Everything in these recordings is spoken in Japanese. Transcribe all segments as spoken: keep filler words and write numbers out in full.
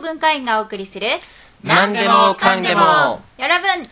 文化院がお送りする何でもかんでも 여러분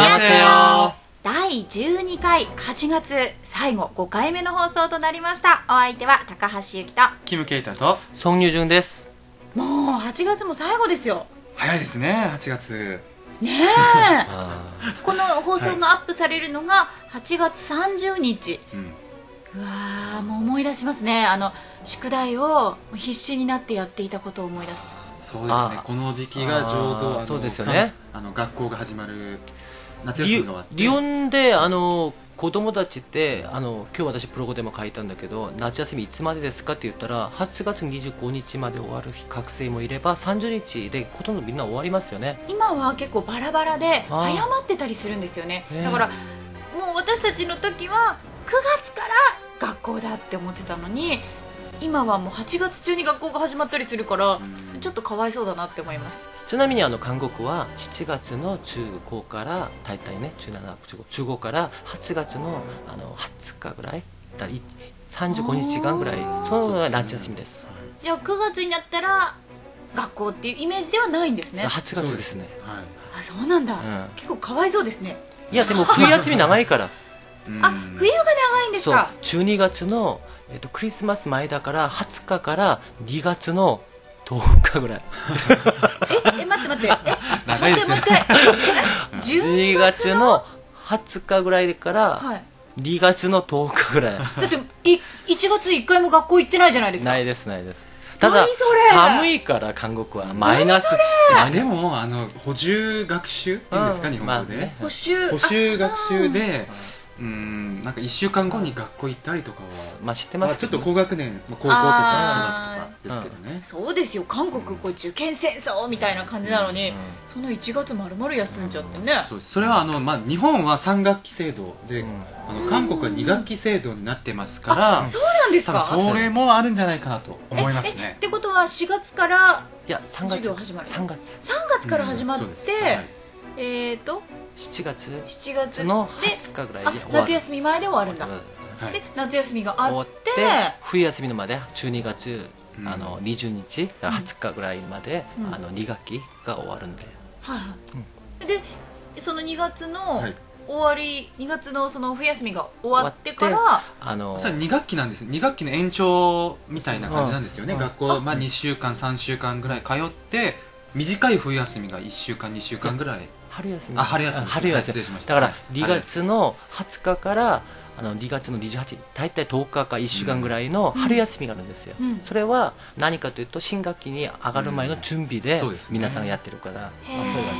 안녕하세요。 だいじゅうにかいはちがつ最後ごかいめの放送となりました。お相手は高橋由紀とキムケイタとソンニュジュンです。 もうはちがつも最後ですよ。 早いですね。はちがつねえこの放送がアップされるのがはちがつさんじゅうにち、うん、うわーもう思い出しますね。あの宿題を必死になってやっていたことを思い出す。 そうですね。この時期がちょうどあのそうですよね。 あの学校が始まる夏休みが終わって、 リヨンであの子供たちってあの今日私ブログでも書いたんだけど、夏休みいつまでですかって言ったらはちがつにじゅうごにちまで終わる学生もいればさんじゅうにちでほとんどみんな終わりますよね。 今は結構バラバラで早まってたりするんですよね。だからもう私たちの時はくがつから学校だって思ってたのに、今はもうはちがつ中に学校が始まったりするからちょっとかわいそうだなって思います。 ちなみにあの韓国はしちがつの中ごから大体ね中なな、中ご、中ごからはちがつのあのはつかぐらいださんじゅうごにちかんぐらいそのが夏休みです。 じゃあくがつになったら学校っていうイメージではないんですね。 はちがつですね。 はい、 あ、そうなんだ、うん、結構かわいそうですね。 いやでも冬休み長いからあ、冬が長いんですか。 そうじゅうにがつの、えっと、クリスマス前だからはつかからにがつのとおかぐらいええ待って待ってえ長いですよ。 もう一回じゅうにがつのはつかぐらいからにがつのとおかぐらい、 だっていいちがついっかいも学校行ってないじゃないですか。 ないですないです。ただ寒いから韓国はマイナスあでもあの補充学習っていうんですか、うん、日本語で、まあね、 補習補習学習でうーんなんかいっしゅうかんごに学校行ったりとかは、 まあ、知ってますけど、 まあ、ちょっと高学年高校とか小学とかですけどね、 うん、そうですよ。韓国こう受験戦争みたいな感じなのに、うん、そのいちがつ丸々休んじゃってね、 うん、そうそれはあの、まあ、日本はさんがっき制度で、うん、あの韓国はにがっき制度になってますから、 あそうなんですか。 それもあるんじゃないかなと思いますね。 ってことはしがつからいやさんがつ授業始まる。 さんがつさんがつから始まって、うんはい、えーとしちがつのはつかぐらいで終わる。 夏休み前で終わるんだ、はい、で夏休みがあって冬休みのまでじゅうにがつ、うん、あのにじゅうにちはつかぐらいまで、うん、あのにがっきが終わるんで、 はいはい、うん、でそのにがつの終わり、はい、にがつのその冬休みが終わってからあのそれにがっきなんです。にがっきの延長みたいな感じなんですよね、うん、学校、まあ、にしゅうかんさんしゅうかんぐらい通って短い冬休みがいっしゅうかんにしゅうかんぐらい春休みあ春休み春休みだからにがつのはつかからあのにがつのにじゅうはち大体とおかかいっしゅうかんぐらいの春休みがあるんですよ、うん、それは何かというと新学期に上がる前の準備で皆さんやってるから、うんまあ、そういう感じです、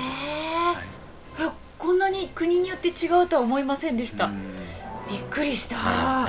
はい、こんなに国によって違うとは思いませんでした。びっくりした、はい、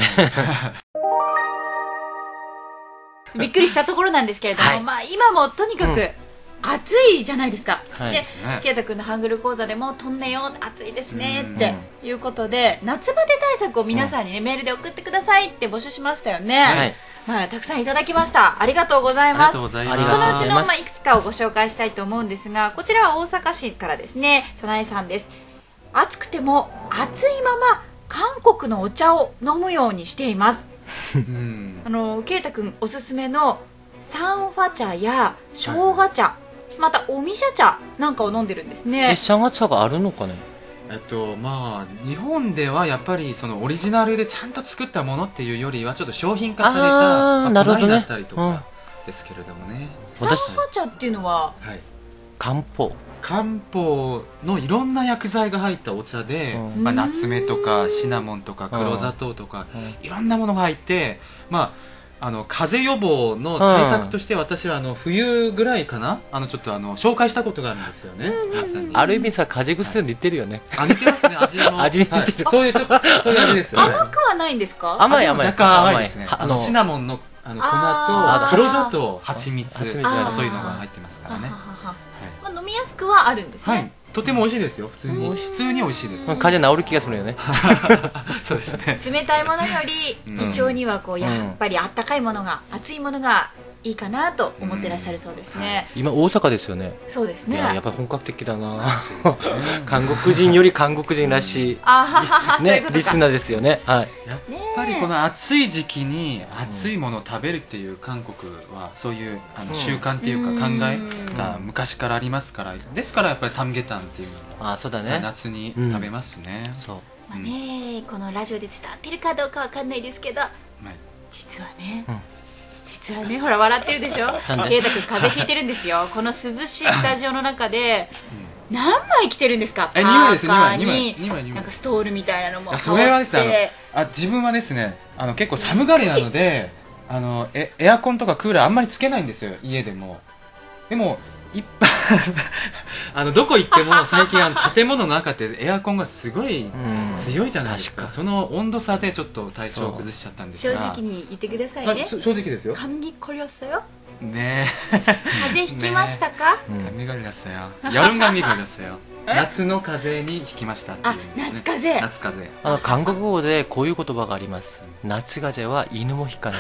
びっくりしたところなんですけれども、はいまあ、今もとにかく、うん暑いじゃないですか、はい、で圭太君のハングル講座でも「とんねよ暑いですね」っていうことで夏バテ対策を皆さんに、ね、メールで送ってくださいって募集しましたよね、はいまあ、たくさんいただきました。ありがとうございます。そのうちの、まあ、いくつかをご紹介したいと思うんですが、こちらは大阪市からですね、さなえさんです。暑くても暑いまま韓国のお茶を飲むようにしていますあの圭太君おすすめのサンファ茶や生姜茶、またおみしゃ茶なんかを飲んでるんですね。 え、シャンガ茶があるのかね。 えっとまあ日本ではやっぱりそのオリジナルでちゃんと作ったものっていうよりはちょっと商品化されたまあ、粉になったりとかですけれどもね、 うん、サンファ茶っていうのは、はい、 漢方漢方のいろんな薬剤が入ったお茶で、うんまあ、ナツメとかシナモンとか黒砂糖とか、うん、いろんなものが入ってまああの風邪予防の対策として私はあの冬ぐらいかなあのちょっとあの紹介したことがあるんですよね、皆さんに。 ある意味さ風邪薬に似てるよね、 はい、あ似てますね味の味に似てる、 はい、そういうちょそういう味ですよね。 甘くはないんですか。 甘い甘い若干甘いですね。あのシナモンのあの粉と黒砂糖蜂蜜そういうのが入ってますからね。 まあ飲みやすくはあるんですね、はいとても美味しいですよ。普通に普通に美味しいです。 風邪治る気がするよねそうですね。 冷たいものより胃腸にはこうやっぱりあったかいものが熱いものがいいかなと思ってらっしゃるそうですね。 今大阪ですよね。 そうですね。 やっぱり本格的だな。韓国人より韓国人らしいねリスナーですよね。はい。 やっぱりこの暑い時期に暑いものを食べるっていう韓国はそういうあの習慣っていうか考えが昔からありますから、ですからやっぱりサムゲタンっていうのあそうだね夏に食べますね。 そう。 まあねこのラジオで伝わってるかどうかわかんないですけど、実はね。実はねほら笑ってるでしょ。圭太君風邪ひいてるんですよ。この涼しいスタジオの中で何枚着てるんですか。 えにまいです。にまいにまいにまいなんかストールみたいなのも羽織って。 それはですねあのあ自分はですねあの結構寒がりなのであのえエアコンとかクーラーあんまりつけないんですよ家でも。でもいっぱいあのどこ行っても最近あの建物の中ってエアコンがすごい強いじゃないですか。その温度差でちょっと体調を崩しちゃったんですが。 正直に言ってくださいね。 正直ですよ。 감기 걸렸어요? 네. 風邪ひきましたか? 감기 걸렸어요. 여름 감기 걸렸어요. 夏の風邪にひきましたっていうんですね。 夏風邪。 夏風邪。 あ韓国語でこういう言葉があります。夏風邪は犬もひかない。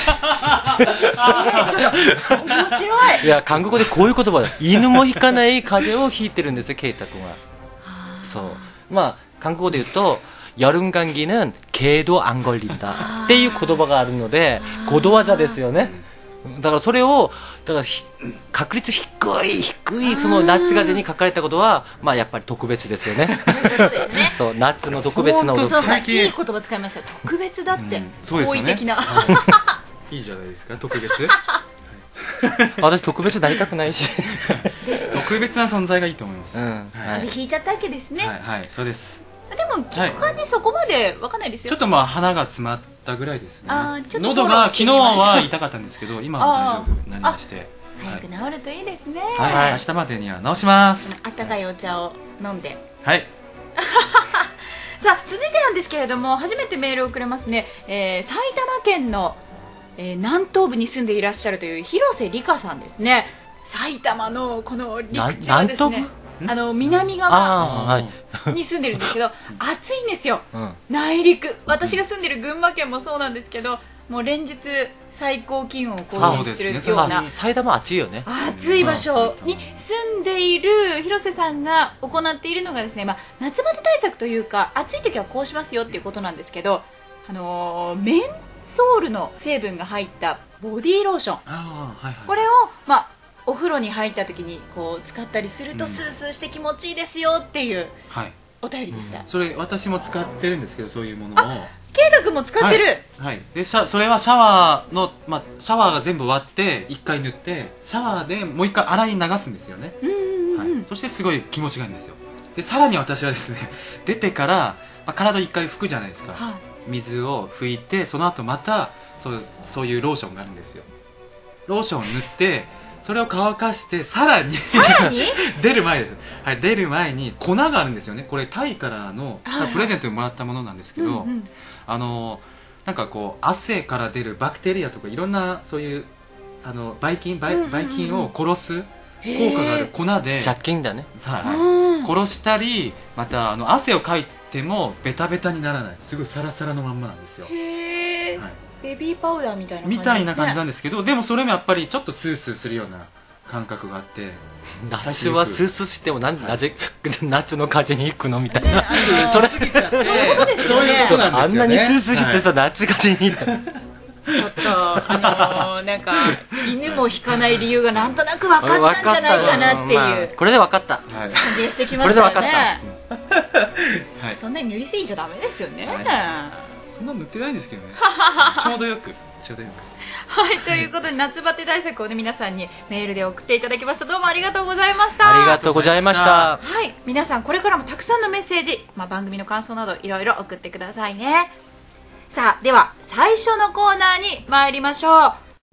ちょっと面白い。 いや韓国語でこういう言葉で犬もひかない風邪をひいてるんですよ圭太君は。そうまあ韓国語で言うと여름 감기는 개도 안 걸린다っていう言葉があるのでことわざですよね。だからそれをだから確率低い低いその夏風邪に書かれたことはまあやっぱり特別ですよね。そう夏の特別な踊り。そうそういい言葉使いました。特別だって好意的な。 いいじゃないですか特別。 私特別になりたくないし。 特別な存在がいいと思います。 風邪ひいちゃったわけですね。 はいはいそうです。 でも聞く感じそこまでわかんないですよ。 ちょっとまあ鼻が詰まったぐらいですね。喉が昨日は痛かったんですけど今は大丈夫になりまして。 早く治るといいですね。 はい明日までには治します。 あったかいお茶を飲んで。 はい。 さあ続いてなんですけれども初めてメールをくれますね。埼玉県の南東部に住んでいらっしゃるという広瀬理香さんですね。埼玉のこの陸地はですねあの南側に住んでるんですけど暑いんですよ、うん、内陸。私が住んでる群馬県もそうなんですけどもう連日最高気温を更新するような、 ね、埼玉暑いよね。 暑い場所に住んでいる広瀬さんが行っているのがですね、まあ、夏バテ対策というか暑い時はこうしますよっていうことなんですけど、あのー、メンソールの成分が入ったボディーローション、はいはい、これをまあお風呂に入った時にこう使ったりするとスースーして気持ちいいですよっていうお便りでした、 はいうん、それ私も使ってるんですけどそういうものを圭太君も使ってる、 はいはい、でそれはシャワーの、まあ、シャワーが全部終わっていっかい塗ってシャワーでもういっかい洗い流すんですよね。はい、そしてすごい気持ちがいいんですよ。でさらに私はですね出てから、まあ、体いっかい拭くじゃないですか、はい、水を拭いてその後またそうそういうローションがあるんですよ。ローションを塗ってそれを乾かしてさらに出る前です、はい、出る前に粉があるんですよね。これタイからの、はいはい、プレゼントにもらったものなんですけど、うんうん、あのなんかこう汗から出るバクテリアとかいろんなそういうあのばい菌ばい菌を殺す効果がある粉で雑菌だね、 はい、殺したりまたあの汗をかいてもベタベタにならないすぐサラサラのまんまなんですよ。 へー、はいベビーパウダーみたいな感じですね。 みたいな感じなんですけどでもそれもやっぱりちょっとスースーするような感覚があって夏はスースーしてもなんで、はい、夏の風に行くのみたいな、ね、 それそういうことですよね。 あんなにスースーしてさ、はい、夏風に行ったちょっとあのー、なんか犬も引かない理由がなんとなく分かったんじゃないかなっていう、まあ、 これで分かった感じがしてきましたよね。 これで分かった、 はい、そんなに塗りすぎちゃダメですよね、はいそんな塗ってないんですけどねちょうどよくちょうどよくはいということで夏バテ対策をね皆さんにメールで送っていただきました。どうもありがとうございました。 ありがとうございました。 はい皆さんこれからもたくさんのメッセージ、まあ、番組の感想などいろいろ送ってくださいね。さあでは最初のコーナーに参りましょう。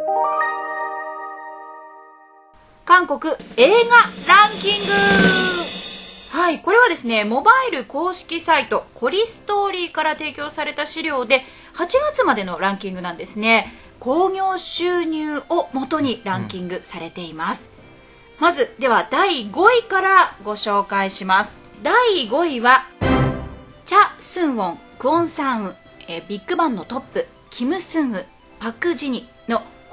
韓国映画ランキング。はい、これはですねモバイル公式サイトコリストーリーから提供された資料ではちがつまでのランキングなんですね。興行収入を元にランキングされています、うん、まずではだいごいからご紹介します。だいごいはチャ・スンウォン、クォン・サンウ、えー、ビッグバンのトップキム・スンウ、パク・ジニの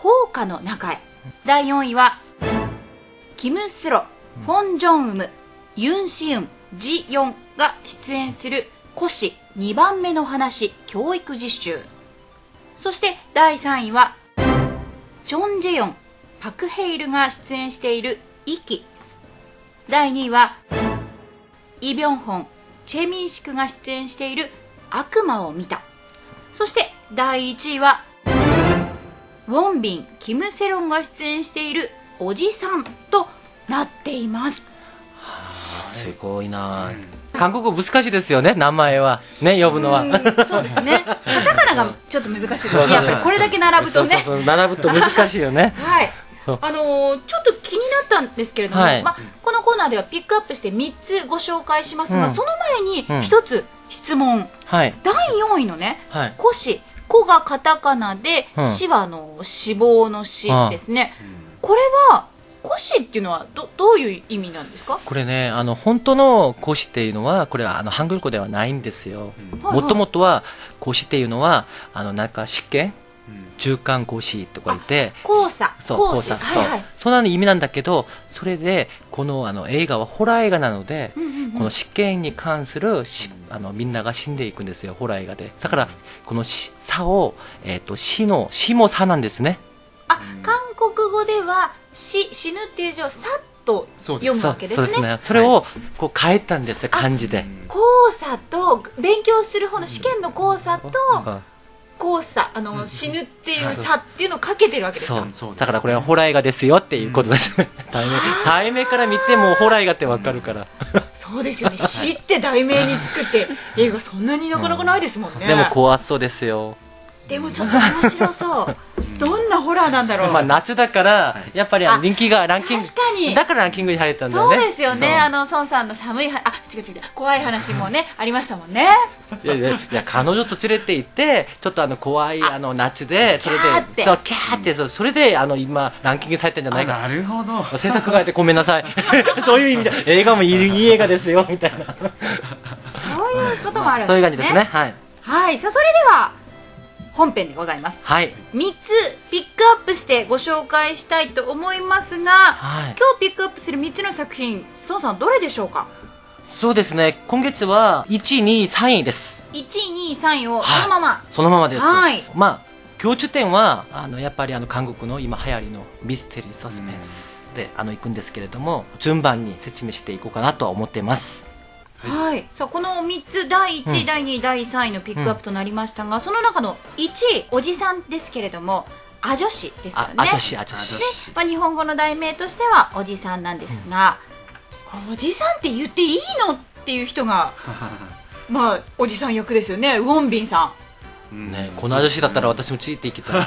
放火の中へ。だいよんいはキム・スロ、フォン・ジョンウム、ユン・シウン、ジ・ヨンが出演する古詩にばんめの話教育実習。そしてだいさんいはチョン・ジェヨン、パク・ヘイルが出演している息。だいにいはイ・ビョンホン、チェ・ミンシクが出演している悪魔を見た。そしてだいいちいはウォンビン、キム・セロンが出演しているおじさんとなっています。 はあ、すごいな、うん、韓国語難しいですよね、名前はね、呼ぶのは。 そうですね、カタカナがちょっと難しいですね。やっぱりこれだけ並ぶとね、 そうそうそう、並ぶと難しいよね。 はい、あのー、ちょっと気になったんですけれども、はい、まあ、このコーナーではピックアップしてみっつご紹介しますが、うん、その前にひとつ質問、うんはい、だいよんいのね、はい、古詩、古がカタカナで、うん、詩はの死亡の詩ですね、うん、これは古詩っていうのは ど, どういう意味なんですか？ これね、あの本当の古詩っていうのはこれはあのハングル語ではないんですよ。もともとは古詩っていうのはあのなんか試験、中間古詩とか言って交差、 そう交差、はいはい、そうそんな意味なんだけど、それでこのあの映画はホラー映画なので、うんうんうん、この試験に関するしあのみんなが死んでいくんですよ、ホラー映画で。だからこの差を、えー、と死の死も差なんですね。 あ、韓国語では死、死ぬっていう字をさっと読むわけですね。 そうですね。それをこう変えたんですよ、漢字で。 交差と勉強する方の試験の交差と、交差、あの、うん、死ぬっていう差っていうのをかけてるわけですか？ そうだからこれはホラー映画ですよっていうことですね、うん、題名題名から見てもホラー映画ってわかるから、 うん、そうですよね。死って題名に作って映画そんなになかなかないですもんね、うん、 でも怖そうですよ。 でもちょっと面白そうどんなホラーなんだろう。 まあ夏だからやっぱり人気がランキング、 確かにだからランキングに入ったんだよね。 そうですよね。あの孫さんの寒いはあ違う違う違う怖い話もねありましたもんね。 いやいやいや、彼女と連れて行ってちょっとあの怖いあの夏でそれでそうキャーってそうそれであの今ランキングされてんじゃないか。 なるほど。 制作会でごめんなさいそういう意味じゃ映画もいい、いい映画ですよみたいなそういうこともあるんですね。 そういう感じですね。はい、 はい、さあそれでは本編でございます、 はい、 みっつピックアップしてご紹介したいと思いますが、はい、今日ピックアップするみっつの作品、孫さんどれでしょうか？ そうですね、今月はいちい、にい、さんいです。 いちい、にい、さんいをそのまま、はい、 そのままです、 はい、 まあ、共通点はあのやっぱりあの韓国の今流行りのミステリーサスペンスであの行くんですけれども、順番に説明していこうかなとは思っています。 はい、さあこのみっつだいいちい、うん、だいにい、だいさんいのピックアップとなりましたが、うん、その中のいちいおじさんですけれども、アジョシですよね。 アジョシ、アジョシで、まあ、日本語の題名としてはおじさんなんですが、うん、これおじさんって言っていいのっていう人がまあおじさん役ですよね、ウォンビンさん。 ね、このアジョシだったら私もついていきたい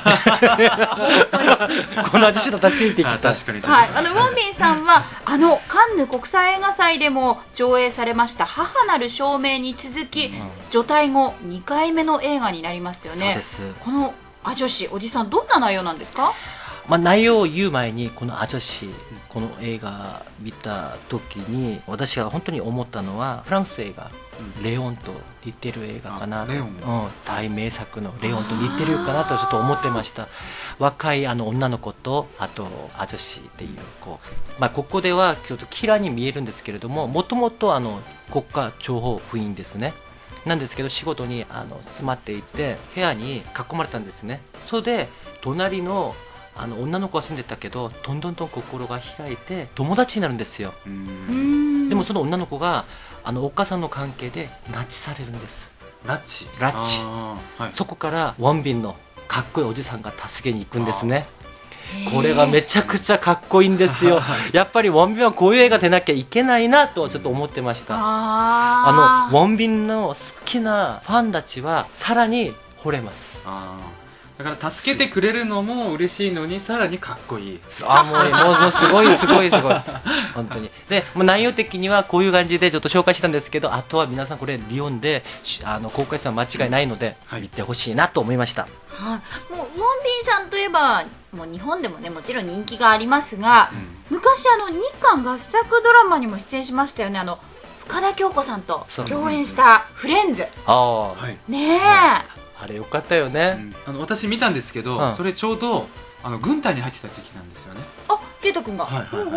このアジョシだったらついていきたい。 確かに確かに、 はい、あのウォンビンさんはあのカンヌ国際映画祭でも上映されました母なる証明に続き、うん、除隊後にかいめの映画になりますよね。 そうです。 このアジョシおじさんどんな内容なんですか？ まあ、内容を言う前にこのアジョシ、この映画見た時に私が本当に思ったのはフランス映画レオンと似てる映画かなと、うん、大名作のレオンと似てるかなとちょっと思ってました。若いあの女の子とあとアジョシっていうこう、まあ、ここではちょっとキラーに見えるんですけれども、もともとあの国家諜報部員ですね。なんですけど仕事にあの詰まっていて部屋に囲まれたんですね。それで隣のあの女の子が住んでたけどどんどんどん心が開いて友達になるんですよ。うーん、でもその女の子があのお母さんの関係で拉致されるんです。 拉致拉致、はい、そこからウォンビンのかっこいいおじさんが助けに行くんですね。これがめちゃくちゃかっこいいんですよやっぱりウォンビンはこういう映画出なきゃいけないなとちょっと思ってました。あのウォンビンの好きなファンたちはさらに惚れます。 あだから助けてくれるのも嬉しいのにさらにかっこいい。 あもうもうもうすごいすごいすごい本当に。でもう内容的にはこういう感じでちょっと紹介したんですけど、あとは皆さんこれリオンであの公開するのは間違いないので、はい、見てほしいなと思いました。はい、 もうウォンビンさんといえばもう日本でもねもちろん人気がありますが、うん、昔あの日韓合作ドラマにも出演しましたよね。あの深田恭子さんと共演したフレンズ、 あねえ、 あれよかったよね、 うん、あの私見たんですけど、うん、それちょうどあの軍隊に入ってた時期なんですよね。 あ、圭太君が。 はいはいはい。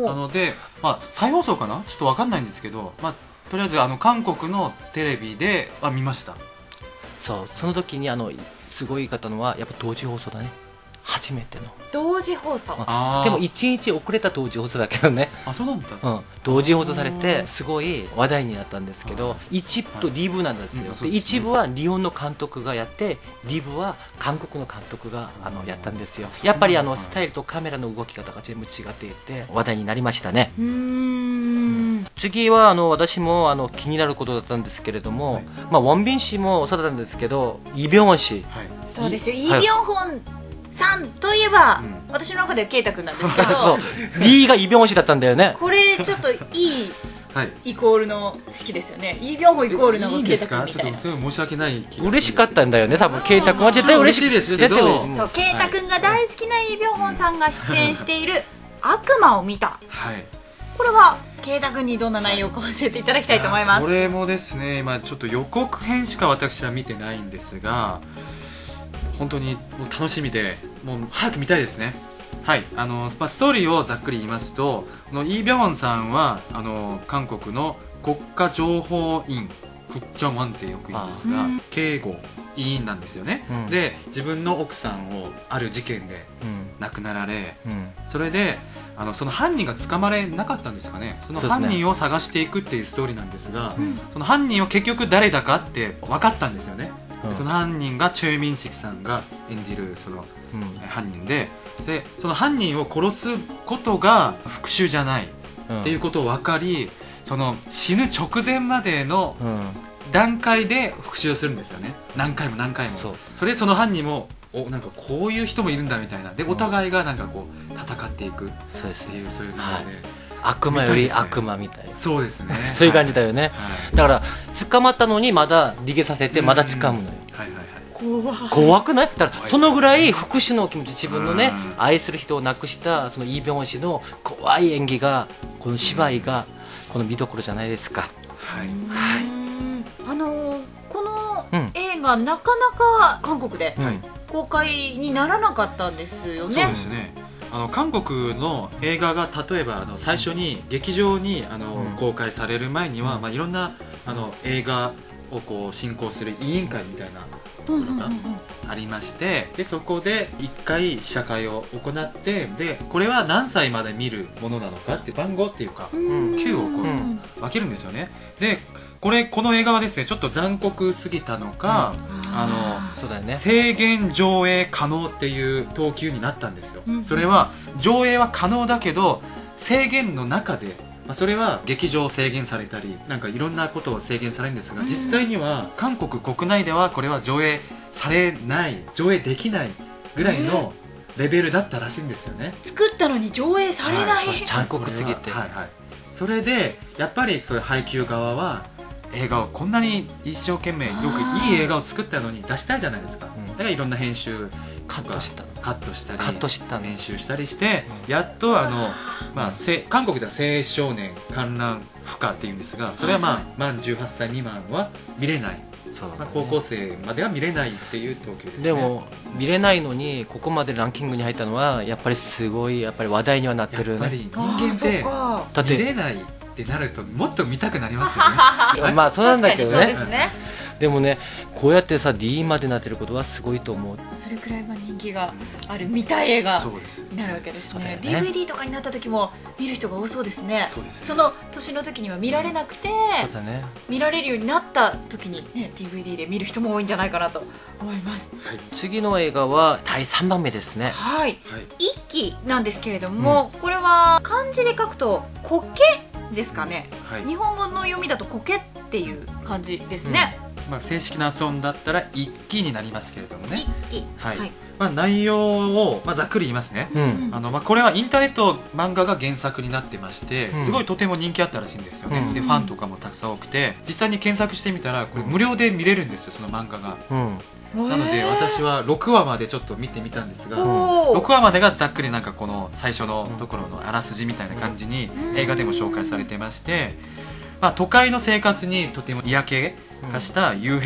なので、まあ、再放送かなちょっと分かんないんですけど、まあ、とりあえずあの韓国のテレビであ見ました。 そう、その時にあのすごい方のはやっぱ同時放送だね。初めての同時放送。 でもいちにち遅れた同時放送だけどね。 あ、そうなんだ、 うん、同時放送されてすごい話題になったんですけど、一部とに部なんですよ、はい、で一部は日本の監督がやってに部は韓国の監督があのやったんですよ。やっぱりあのスタイルとカメラの動き方が全部違っていて話題になりましたね。うーん、次はあの私もあの気になることだったんですけれども、はい、まあ、ウォンビン氏もそうだったんですけど、イ・ビョンホン氏、はい、 そうですよ、イ・ビョンホンさんといえば、うん、私の中では圭太君なんですけどそうリーがイ・ビョンホン氏だったんだよね。 これちょっといいはい、イコールの式ですよね。イ・ビョンホンイコールの圭太君みたいな。 ちょっと申し訳ない気が。 嬉しかったんだよね、多分圭太君は絶対嬉しいですけど、 そう、圭太君が大好きなイ・ビョンホンさんが出演している悪魔を見た、はい、これは圭太君にどんな内容か教えていただきたいと思います。 これもですね、今ちょっと予告編しか私は見てないんですが、本当にもう楽しみで、もう早く見たいですね。はい、あのまあ、ストーリーをざっくり言いますと、このイ・ビョンホンさんはあの韓国の国家情報院クッチョンワンってよく言うんですが、警護委員なんですよね、うん、で自分の奥さんをある事件で亡くなられ、うん、それであのその犯人が捕まれなかったんですかね。その犯人を探していくっていうストーリーなんですが、そ、ね、その犯人は結局誰だかって分かったんですよね、うん、その犯人がチョ・ミンシクさんが演じるその、うん、犯人で、でその犯人を殺すことが復讐じゃないっていうことを分かり、その死ぬ直前までの段階で復讐するんですよね。何回も何回も。 そ, それでその犯人もおなんかこういう人もいるんだみたいなで、お互いがなんかこう戦っていくっていう、そうですね、そういうので、はい、 悪魔より悪魔みたいな、 そうですね、 そういう感じだよね、はい、だから捕まったのにまだ逃げさせてまだ掴むのよ。 はいはいはい、 怖怖くない？だからそのぐらい復讐の気持ち、自分のね愛する人を亡くしたそのイ・ビョンホン氏の怖い演技が、この芝居がこの見どころじゃないですか。 はい、 はい、あのー、この映画、うん、なかなか韓国で公開にならなかったんですよね。 そうですね、あの韓国の映画が例えばあの最初に劇場にあの、うん、公開される前には、まあ、いろんなあの映画をこう進行する委員会みたいなところがありまして、でそこでいっかい試写会を行って、でこれは何歳まで見るものなのかって番号っていうか、うん、級をこう分けるんですよね。でこれこの映画はですね、ちょっと残酷すぎたのか、うん、あのそうだよね、 制限上映可能っていう等級になったんですよ、うん、それは上映は可能だけど制限の中で、まあ、それは劇場を制限されたりなんかいろんなことを制限されるんですが、うん、実際には韓国国内ではこれは上映されない上映できないぐらいのレベルだったらしいんですよね。 作ったのに上映されない、はい、 残酷すぎて、 はいはい、それでやっぱりそれ配給側は映画をこんなに一生懸命よくいい映画を作ったのに出したいじゃないですか、うん、だからいろんな編集カットしたカットしたりカットした編集したりして、うん、やっとあの、まあ、韓国では青少年観覧不可っていうんですが、それは、まあ、満じゅうはっさい未満は見れない、そうだね、まあ、高校生までは見れないっていう等級ですね。 でも見れないのにここまでランキングに入ったのはやっぱりすごいやっぱり話題にはなってるね。 やっぱり人間ってだって見れないってなるともっと見たくなりますよね。 まあそうなんだけどね。 そうですね。 でもね、こうやってさ ディー までなってることはすごいと思う。 それくらいまあ人気がある見たい映画になるわけですね。ディーブイディー とかになった時も見る人が多そうですね。 そうですね。 その年の時には見られなくて、 そうだね、 見られるようになった時に、ね、ディーブイディー で見る人も多いんじゃないかなと思います、 はい、次の映画はだいさんばんめですね。 はい、はい、一期なんですけれども、うん、これは漢字で書くと苔ですかね、はい、日本語の読みだと苔っていう感じですね、 うん、まあ、正式な発音だったら一期になりますけれどもね。 一期、 はい、はい、まあ、内容を、まあ、ざっくり言いますね、うん、あのまあ、これはインターネット漫画が原作になってまして、うん、すごいとても人気あったらしいんですよね、うん、でファンとかもたくさん多くて、実際に検索してみたらこれ無料で見れるんですよ、その漫画が、うん、なので私はろくわまでちょっと見てみたんですが、ろくわまでがざっくりなんかこの最初のところのあらすじみたいな感じに映画でも紹介されてまして、まあ、都会の生活にとても嫌気がしたユーヘグ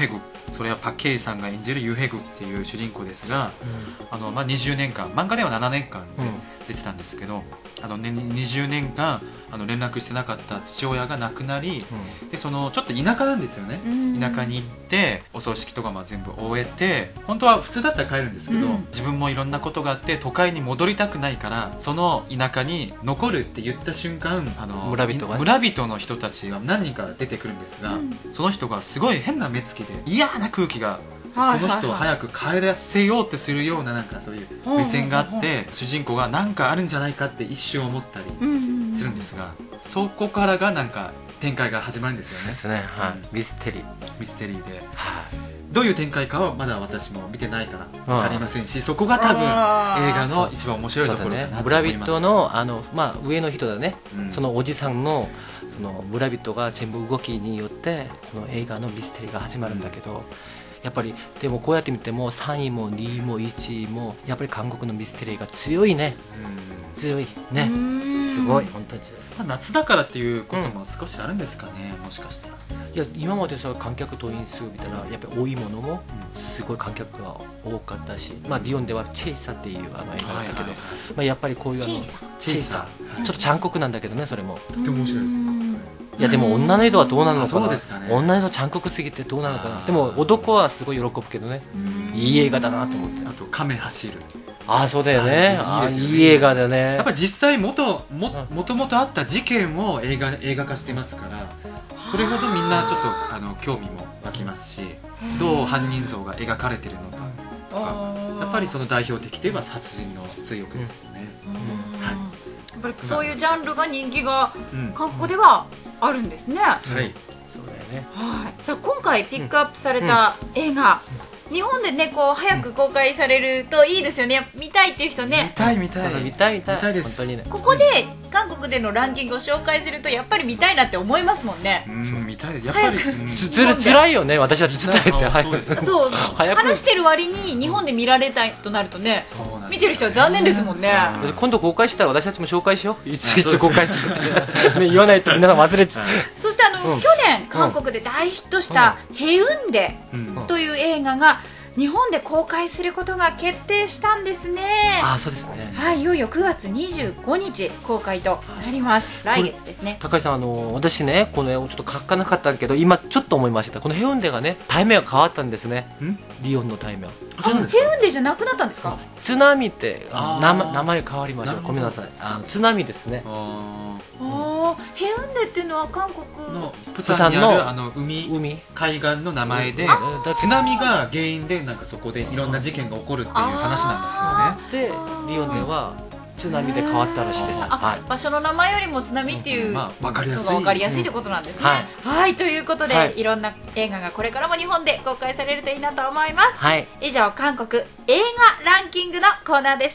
それはパク・ケイさんが演じるユヘグっていう主人公ですが、あのまあ、にじゅうねんかん、漫画ではななねんかんで出てたんですけど、あの、ね、にじゅうねんかんあの連絡してなかった父親が亡くなり、でそのちょっと田舎なんですよね、田舎に行ってお葬式とかも全部終えて、本当は普通だったら帰るんですけど、自分もいろんなことがあって都会に戻りたくないから、その田舎に残るって言った瞬間、あの村人が、ね、 村人の人たちが何人か出てくるんですが、うん、その人がすごい変な目つきで嫌な空気が、この人を早く帰らせようってするような、なんかそういう目線があって、主人公が何かあるんじゃないかって一瞬思ったりするんですが、そこからがなんか展開が始まるんですよね。 ですね、はい、ミステリーミステリーで、はい、どういう展開かはまだ私も見てないから分かりませんし、そこが多分映画の一番面白いところかなと思います。 村人のあの、まあ、上の人だね、うん、そのおじさんのその村人が全部動きによってこの映画のミステリーが始まるんだけど、やっぱりでもこうやって見てもさんいもにいもいちいもやっぱり韓国のミステリーが強いね、うん、強いね、すごい本当に、 まあ、夏だからっていうことも少しあるんですかね、うん、もしかしたら。 いや今までさ観客動員数見たらやっぱり多いものもすごい観客が多かったし、まあ、リヨンではチェイサーっていうあの映画だったけど、まあ、やっぱりこういうあのチェイサーチェイサーちょっと残酷なんだけどね、それもとても面白いですね。 いやでも女の人はどうなるのかな、 そうですかね、 女の人残酷すぎてどうなるのかな。でも男はすごい喜ぶけどね、いい映画だなと思って。 あと亀走る、 ああそうだよね、あいい、いい映画だね。 やっぱ実際もとももともとあった事件を映画映画化してますから、それほどみんなちょっとあの興味も湧きますし、どう犯人像が描かれてるのかとか、やっぱりその代表的といえば殺人の追憶ですよね。 はい、やっぱりそういうジャンルが人気が韓国ではあるんですね。 はい、 そうだよね。 はい。さあ今回ピックアップされた映画、日本でねこう早く公開されるといいですよね。見たいっていう人ね。 見たい見たい見たい見たい見たいです。 本当にね。 ここで韓国でのランキングを紹介するとやっぱり見たいなって思いますもんね。 うん、見たいです。やっぱりつつつらいよね。私はつらいって早く。 そう話してる割に日本で見られたいとなるとね、見てる人は残念ですもんね。 今度公開したら私たちも紹介しよう。いついつ公開するってね言わないと皆さん忘れちゃう。 そしてあの去年韓国で大ヒットしたヘウンデという映画が日本で公開することが決定したんですね。 あ、そうですね。 はい、いよいよくがつにじゅうごにち公開となります。来月ですね。 高橋さん、あの私ねこの絵をちょっと書かなかったけど今ちょっと思いました。このヘウンデがね題名が変わったんですね。リヨンの題名。 ヘウンデじゃなくなったんですか？ 津波って名前変わりました。ごめんなさい。あの津波ですね。 ああ、ヘウンデっていうのは韓国のプサンにあるあの海海海岸の名前で、津波が原因でなんかそこでいろんな事件が起こるっていう話なんですよね。 でリヨンでは津波で変わったらしいです。 あ、場所の名前よりも津波っていうのが分かりやすいってことなんですね。はい、ということでいろんな映画がこれからも日本で公開されるといいなと思います。以上、韓国映画ランキングのコーナーでした。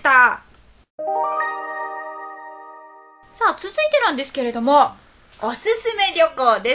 さあ続いてなんですけれども、おすすめ旅行です。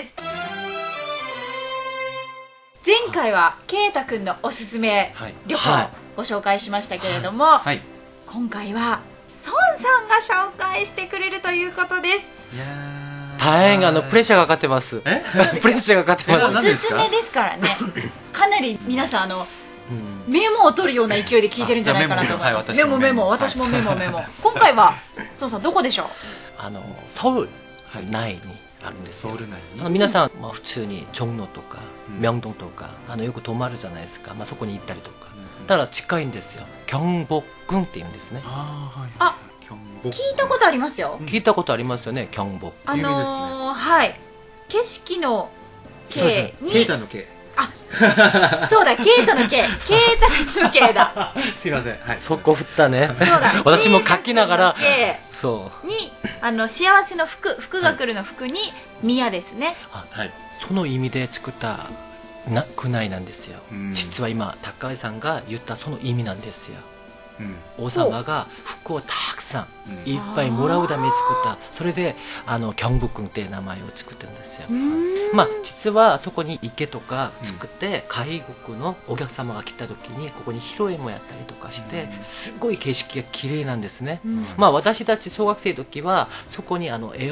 前回はケイタくんのおすすめ旅行をご紹介しましたけれども、はいはい、今回はソンさんが紹介してくれるということです。 いや大変あのプレッシャーがかかってます。えプレッシャーがかかってます。 おすすめですからね。かなり皆さんあのうん、メモを取るような勢いで聞いてるんじゃないかなと思います。メモメモ、私もメモメモ。今回はソンさんどこでしょう？ あのソウル内にあるんですよ。 ソウル内に。 あの皆さん、まあ、普通にチョンノとか、うん、ミョンドンとかあのよく泊まるじゃないですか。まあ、そこに行ったりとか。うん、ただ近いんですよ。キョンボクンって言うんですね。 あ、はい、あ、聞いたことありますよ。 聞いたことありますよね。キョンボク。 あのー、はい。景色の景に。 ケイタの景。 あ、そうだ、ケイタのケイ、ケイタのケイだ。 すいません、はい、 そこ振ったね。 そうだ、 私も書きながら。 そうに、あの幸せの福、福が来るの福に宮ですね。 はい。その意味で作ったな国内なんですよ。実は今高橋さんが言ったその意味なんですよ。うん、王様が服をたくさんいっぱいもらうために作った、それであのキョンブクンって名前を作ってるんですよ。まあ実はそこに池とか作って、うん、外国のお客様が来た時にここに披露宴もやったりとかして、うん、すごい景色が綺麗なんですね。うん、まあ私たち小学生の時はそこにあの絵を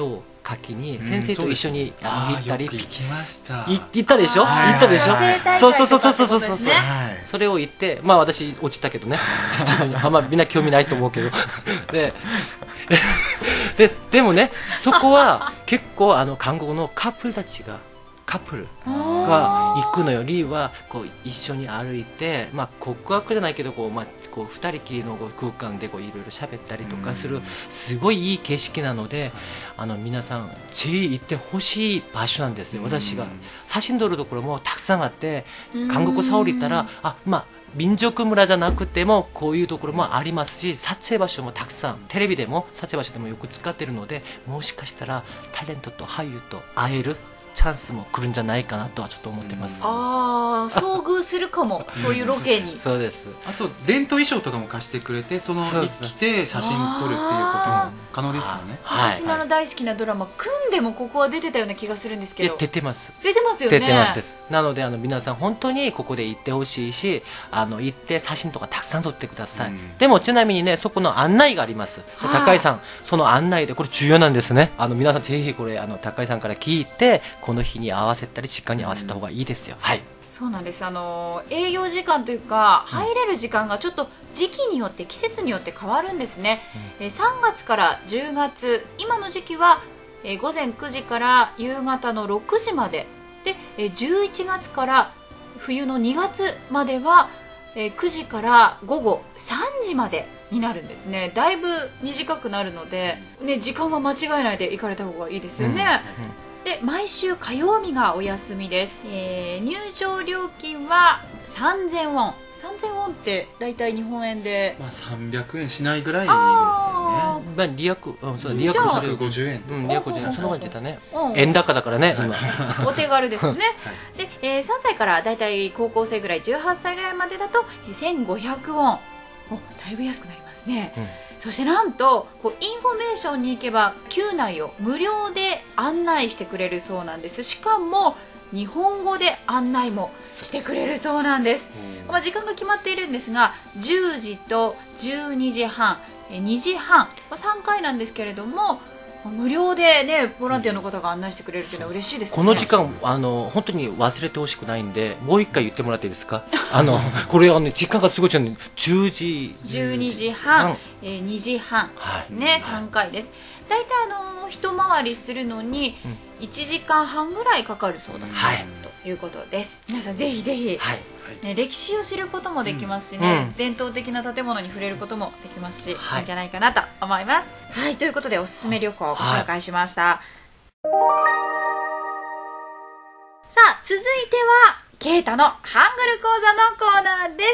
夏季に先生と一緒にあの行ったり、 行きました。 行ったでしょ、行ったでしょ、そうそうそうそうそうそうそう、それを言って、まあ私落ちたけどねあんまみんな興味ないと思うけどでででもね、そこは結構あの韓国のカップルたちがカップルが行くのよりはこう一緒に歩いて、まあ、告白じゃないけどこう、まあ、こうふたりきりの空間でこういろいろ喋ったりとかするすごいいい景色なので、あの皆さんぜひ行ってほしい場所なんですよ。私が写真撮るところもたくさんあって、韓国ソウル行ったらあ、まあ民族村じゃなくてもこういうところもありますし、撮影場所もたくさん、テレビでも撮影場所でもよく使っているので、もしかしたらタレントと俳優と会えるチャンスも来るんじゃないかなとはちょっと思ってます。 ああ、遭遇するかもそういうロケにそうです。 あと伝統衣装とかも貸してくれて、その着て写真撮るっていうことも可能ですよね。 私のあの大好きなドラマ「組んで」もここは出てたような気がするんですけど。 出てます。 出てますよね。 出てますです。なのであの皆さん本当にここで行ってほしいし、あの行って写真とかたくさん撮ってください。うん、でもちなみにね、そこの案内があります。高井さん、その案内でこれ重要なんですね。あの皆さんぜひこれあの高井さんから聞いて、この日に合わせたり時間に合わせた方がいいですよ。はい。 そうなんです。あの営業時間というか入れる時間がちょっと時期によって季節によって変わるんですね。うん、えさんがつからじゅうがつ、今の時期はえ午前くじから夕方のろくじまでで、えじゅういちがつから冬のにがつまではえくじから午後さんじまでになるんですね。だいぶ短くなるので、ね、時間は間違えないで行かれた方がいいですよね。うんうん、で毎週火曜日がお休みです。えー、入場料金はさんぜんウォン。さんぜんウォンってだいたい日本円で、 まあ、さんびゃくえんしないぐらいですね。まあ、にひゃく、うん、そうだ、にひゃくごじゅうえんとか、うん、にひゃくごじゅうえん、その感じだね。円高だからね、 今。お手軽ですね。はい、で、えー、さんさいからだいたい高校生ぐらい、じゅうはっさいぐらいまでだとせんごひゃくウォン。お、だいぶ安くなりますね。うん、そしてなんとこうインフォメーションに行けば宮内を無料で案内してくれるそうなんです。しかも日本語で案内もしてくれるそうなんです。まあ、時間が決まっているんですが、じゅうじとじゅうにじはん、にじはん、まあ、さんかいなんですけれども、無料でねボランティアの方が案内してくれるというのは嬉しいですね。 この時間あの本当に忘れてほしくないんで、もう一回言ってもらっていいですか？あのこれあの時間がすごいじゃん。じゅうじ、 じゅうにじはん、えー、にじはんですね。はい、さんかいです。だいたいあの一回りするのにいちじかんはんぐらいかかるそうだ、はい、ということです。皆さんぜひぜひ、はいね、歴史を知ることもできますしね、うん、伝統的な建物に触れることもできますし、はい、いいんじゃないかなと思います。はい、ということでおすすめ旅行をご紹介しました。はい、さあ続いてはケイタのハングル講座のコーナーです。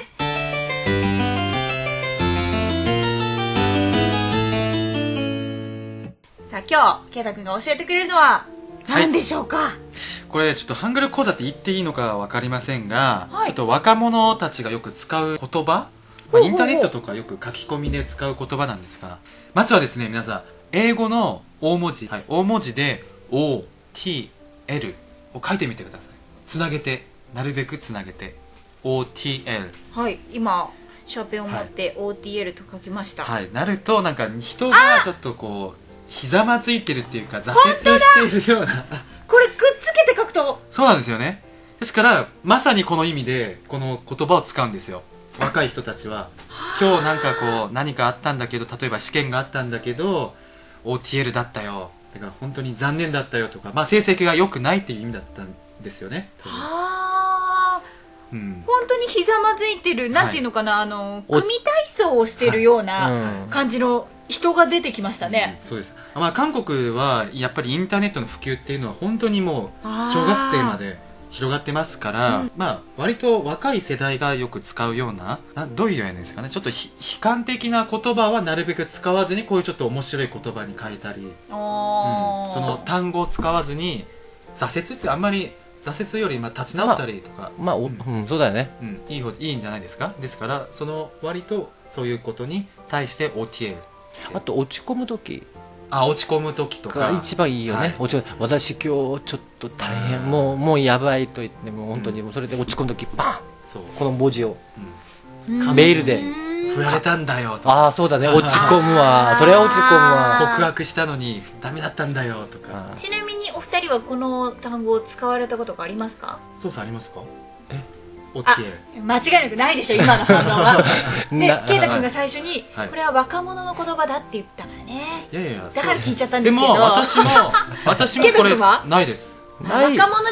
さあ今日ケイタ君が教えてくれるのは何でしょうか？はい、 これちょっとハングル講座って言っていいのか分かりませんが、はい、ちょっと若者たちがよく使う言葉、まあ、インターネットとかよく書き込みで使う言葉なんですが、まずはですね、皆さん英語の大文字、はい、大文字で オーティーエル を書いてみてください。つなげて、なるべくつなげて オーティーエル。 はい、今シャーペンを持って オーティーエル と書きました。 はい、なるとなんか人がちょっとこうひざまずいてるっていうか挫折しているようなこれくっつけて書くとそうなんですよね。ですからまさにこの意味でこの言葉を使うんですよ。若い人たちは今日なんかこう何かあったんだけど、例えば試験があったんだけど オーティーエル だったよ、だから本当に残念だったよとか、まあ、成績が良くないっていう意味だったんですよね。 はあ、うん、本当にひざまずいてる、なんていうのかな、はい、あの組体操をしてるような感じの人が出てきましたね。 うん、そうです。まあ、韓国はやっぱりインターネットの普及っていうのは本当にもう小学生まで広がってますから、うん、まあ割と若い世代がよく使うような、などういうやつですかね、ちょっと悲観的な言葉はなるべく使わずにこういうちょっと面白い言葉に変えたり、うん、その単語を使わずに、挫折ってあんまり挫折よりまあ立ち直ったりとか、 まあ、まあうんうん、そうだよね、 うん、いい方いいんじゃないですか。ですからその割とそういうことに対して オーティーエル、 あと落ち込む時、 あ、落ち込む時とかが一番いいよね。はい、私今日ちょっと大変、もうもうやばいと言っても本当にもうそれで落ち込む時バン、そうこの文字を、うん、メールで振られたんだよとか、ああそうだね、落ち込むわ、それは落ち込むわ、 告白したのにダメだったんだよとか。 ちなみにお二人はこの単語を使われたことがありますか？ そうそう、ありますか？えオティエル、 間違いなくないでしょ今の反応は。で圭太君が最初に、はい、これは若者の言葉だって言ったからね。 いやいや、 だから聞いちゃったんですけど。 でも私も私もこれないです。 若者じゃな、はい、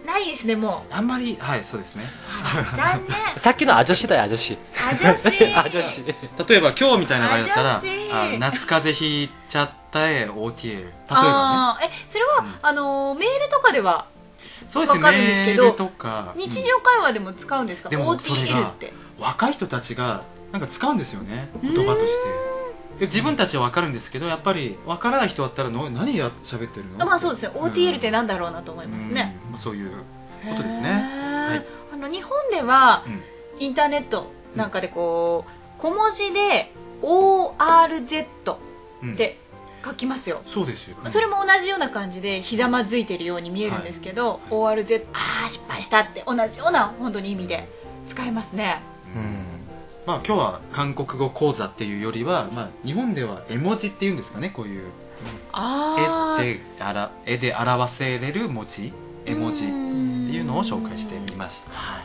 ないですね。もうあんまり、はい、そうですね。 残念。 さっきのアジャシだよ、アジャシ。 アジャシ。 アジャシ。 例えば今日みたいな場合だったら、夏風邪ひいちゃったえ オーティーエル。例えばね。え、それは、うん、あのメールとかではそうですね、 わかるんですけど、 とか日常会話でも使うんですか？ オーティーエル って。 若い人たちがなんか使うんですよね、言葉として。で自分たちは分かるんですけど、やっぱり分からない人だったらの何や喋ってるの？ まあそうですね、 オーティーエル ってなんだろうなと思いますね。 うん、そういうことですね。はい、 あの日本では、うん、インターネットなんかでこう小文字で オーアールゼット って書きますよ、 うん、そうですよ、 それも同じような感じでひざまずいてるように見えるんですけど、はい、オーアールゼット、 ああ失敗したって同じような本当に意味で使えますね。 うん、まあ、今日は韓国語講座っていうよりは、まあ、日本では絵文字っていうんですかね、こういう絵であら絵で表せれる文字、絵文字っていうのを紹介してみました。はい、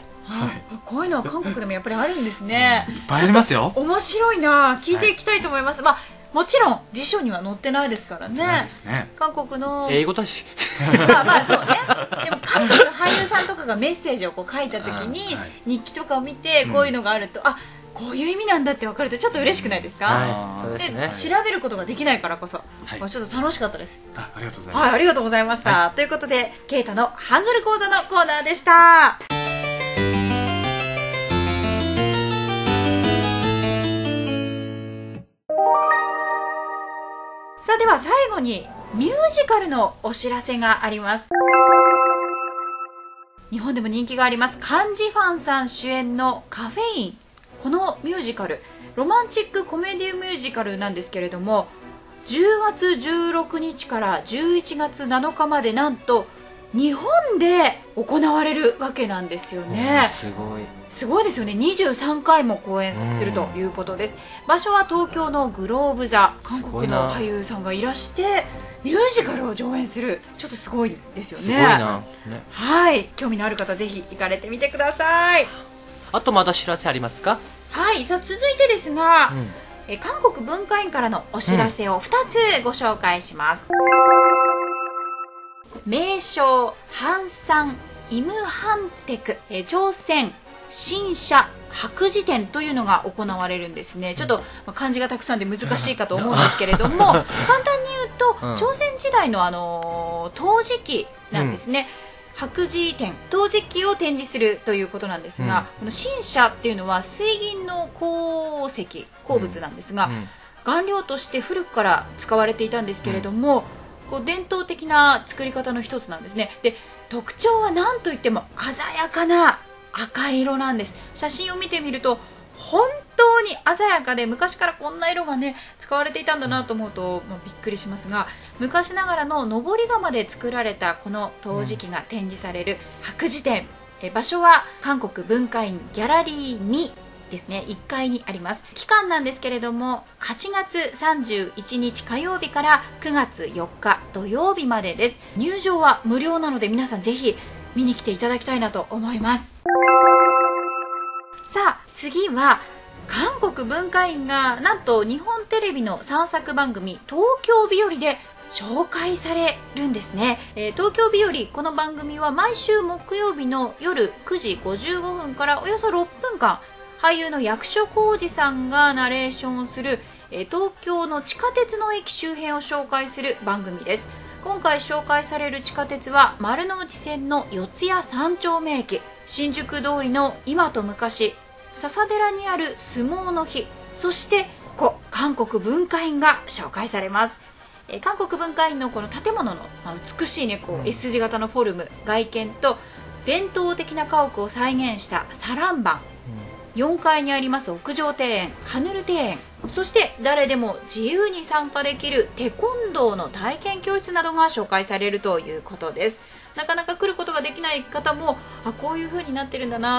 こういうのは韓国でもやっぱりあるんですね。 いっぱいありますよ。 面白いな、聞いていきたいと思います。はい、まあもちろん辞書には載ってないですからね。ね、韓国の英語だし。 まあまあそうね。でも韓国の俳優さんとかがメッセージをこう書いた時に、はい、日記とかを見てこういうのがあると、うん、あ、こういう意味なんだって分かるとちょっと嬉しくないですか？ はい、そうですね。 で調べることができないからこそ、はい、ちょっと楽しかったです。 あ、ありがとうございます。 はい、ありがとうございました。はい、ということでケイタのハングル講座のコーナーでした。さあでは最後にミュージカルのお知らせがあります。日本でも人気がありますカン・ジファンさん主演のカフェイン、このミュージカルロマンチックコメディミュージカルなんですけれども、じゅうがつじゅうろくにちからじゅういちがつなのかまでなんと日本で行われるわけなんですよね。 すごいすごいですよね。にじゅうさんかいも公演するということです。場所は東京のグローブ座。韓国の俳優さんがいらしてミュージカルを上演する、ちょっとすごいですよね。 すごいな、ね、 はい、興味のある方ぜひ行かれてみてください。 あとまだ知らせありますか？ はい、さあ続いてですが、うん、え韓国文化院からのお知らせをふたつご紹介します。うん、名称ハンサンイムハンテクえ朝鮮新社白辞典というのが行われるんですね。ちょっと漢字がたくさんで難しいかと思うんですけれども簡単に言うと、うん、朝鮮時代の、あのー、陶磁器なんですね。うん、白磁典、陶磁器を展示するということなんですが、うん、この新社っていうのは水銀の鉱石鉱物なんですが、うんうん、顔料として古くから使われていたんですけれども、うん、こう伝統的な作り方の一つなんですね。で特徴は何といっても鮮やかな赤色なんです。写真を見てみると本当に鮮やかで、昔からこんな色がね使われていたんだなと思うと、まあ、びっくりしますが、昔ながらの登り窯で作られたこの陶磁器が展示される白磁典、え場所は韓国文化院ギャラリーにですね、いっかいにあります。期間なんですけれどもはちがつさんじゅういちにち火曜日からくがつよっか土曜日までです。入場は無料なので皆さんぜひ見に来ていただきたいなと思います。さあ次は韓国文化院がなんと日本テレビのさんさく番組東京日和で紹介されるんですね。えー、東京日和、この番組は毎週木曜日の夜くじごじゅうごふんからおよそろっぷんかん、俳優の役所広司さんがナレーションをする、えー、東京の地下鉄の駅周辺を紹介する番組です。今回紹介される地下鉄は丸の内線の四谷三丁目駅、新宿通りの今と昔、笹寺にある相撲の日、そしてここ韓国文化院が紹介されます。え韓国文化院のこの建物の、まあ、美しいねこう、うん、S 字型のフォルム、外見と伝統的な家屋を再現したサランバン、うん、よんかいにあります屋上庭園ハヌル庭園、そして誰でも自由に参加できるテコンドーの体験教室などが紹介されるということです。なかなか来ることができない方も、あこういう風になってるんだなって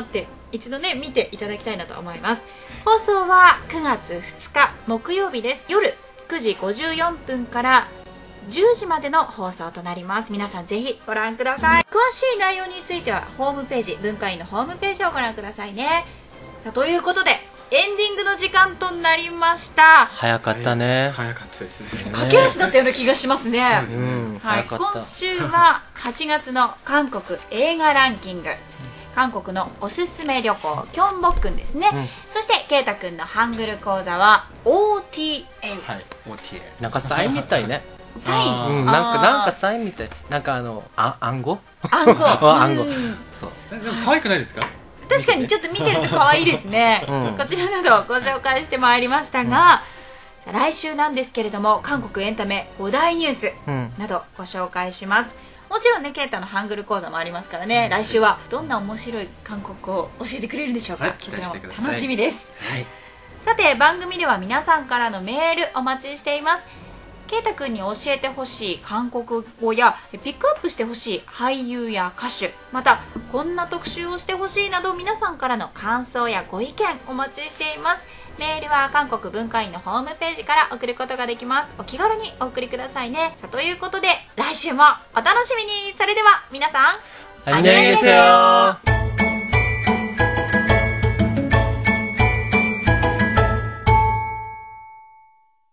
一度ね見ていただきたいなと思います。放送はくがつふつか木曜日です。夜くじごじゅうよんぷんからじゅうじまでの放送となります。皆さんぜひご覧ください。詳しい内容についてはホームページ、文化院のホームページをご覧くださいね。さあということでエンディングの時間となりました。 早かったね。 早かったですね。 駆け足だったような気がしますね。 そうですね。 はい、今週ははちがつの韓国映画ランキング、韓国のおすすめ旅行キョンボックンですね、うん、そしてケイタくんのハングル講座は オーティーエル、 はい、オーティーエルなんかサインみたいね。 サイン、 うん、なんかなんかサインみたい、なんかあのあ暗号暗号暗号、 そうでも可愛くないですか。 確かにちょっと見てると可愛いですね、うん、こちらなどをご紹介してまいりましたが、うん、来週なんですけれども韓国エンタメご大ニュースなどご紹介します、うん、もちろんねケイタのハングル講座もありますからね、うん、来週はどんな面白い韓国語を教えてくれるんでしょうか、はい、こちらも楽しみです、はい、さて番組では皆さんからのメールお待ちしています。ケイタくんに教えてほしい韓国語やピックアップしてほしい俳優や歌手、またこんな特集をしてほしいなど皆さんからの感想やご意見お待ちしています。メールは韓国文化院のホームページから送ることができます。お気軽にお送りくださいね。さあということで来週もお楽しみに。それでは皆さん 안녕히계세요。